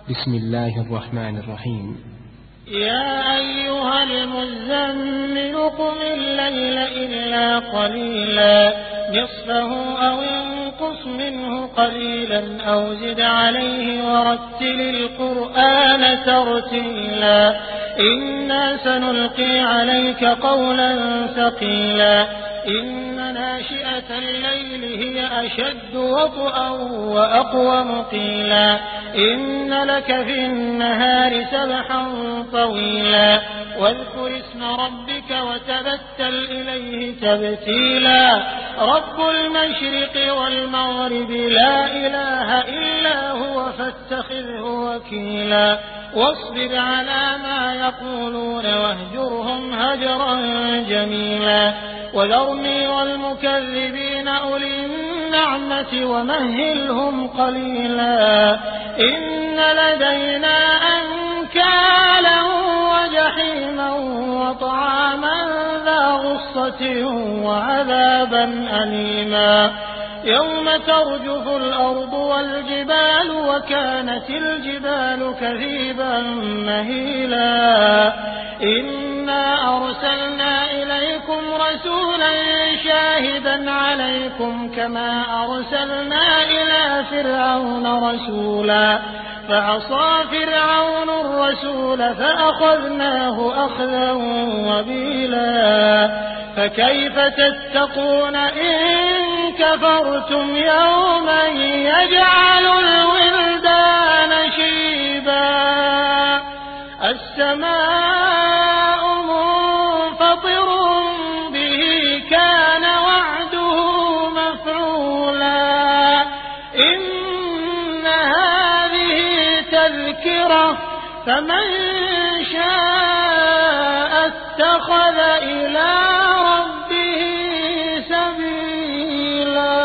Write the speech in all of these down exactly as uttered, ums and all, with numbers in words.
بسم الله الرحمن الرحيم. يا أيها المزمل قم الليل إلا قليلا نصفه أو انقص منه قليلا أو زد عليه ورتل القرآن ترتيلا إنا سنلقي عليك قولا ثقيلا إن ناشئة الليل هي أشد وطئا وأقوم قيلا إن لك في النهار سبحا طويلا واذكر اسم ربك وتبتل إليه تبتيلا رب المشرق والمغرب لا إله إلا هو فاتخذه وكيلا واصبر على ما يقولون واهجرهم هجرا جميلا وذرني والمكذبين أولي النعمة ومهلهم قليلا إن لدينا أنكالا وجحيما وطعاما ذا غصة وعذابا أليما يوم ترجف الأرض والجبال وكانت الجبال كثيبا مهيلا إنا أرسلنا إليكم رسولا شاهدا عليكم كما أرسلنا إلى فرعون رسولا فعصى فرعون الرسول فأخذناه أخذا وبيلا فكيف تتقون إن كفرتم يوما يجعل الولدان شيبا السماء منفطر به كان وعده مفعولا إن هذه تذكرة فمن شاء اتخذ إلى ربه سبيلا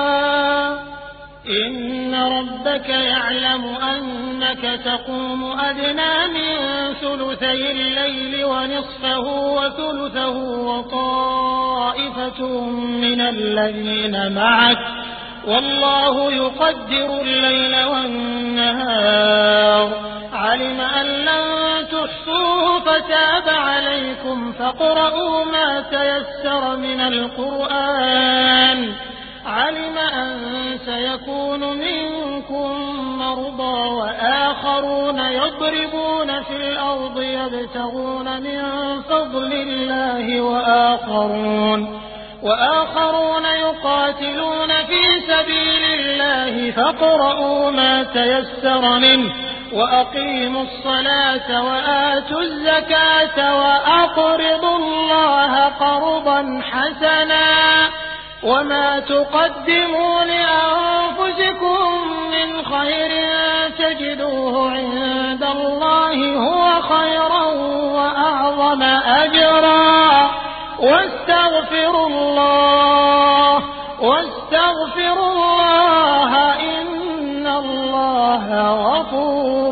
إن ربك يعلم أنك تقوم أدنى من ثلثي الليل ونصفه وثلثه وطائفة من الذين معك والله يقدر الليل والنهار علم أن لن تحصوه فتاب عليكم فاقرؤوا ما تيسر من القرآن علم أن سيكون منكم مرضى وآخرون يضربون في الأرض يبتغون من فضل الله وآخرون وآخرون يقاتلون في سبيل الله فاقرؤوا ما تيسر منه وأقيموا الصلاة وآتوا الزكاة وأقرضوا الله قرضا حسنا وما تقدموا لأنفسكم من خير تجدوه عند الله هو خيرا وأعظم أجرا واستغفروا الله واستغفروا الله إن الله غفور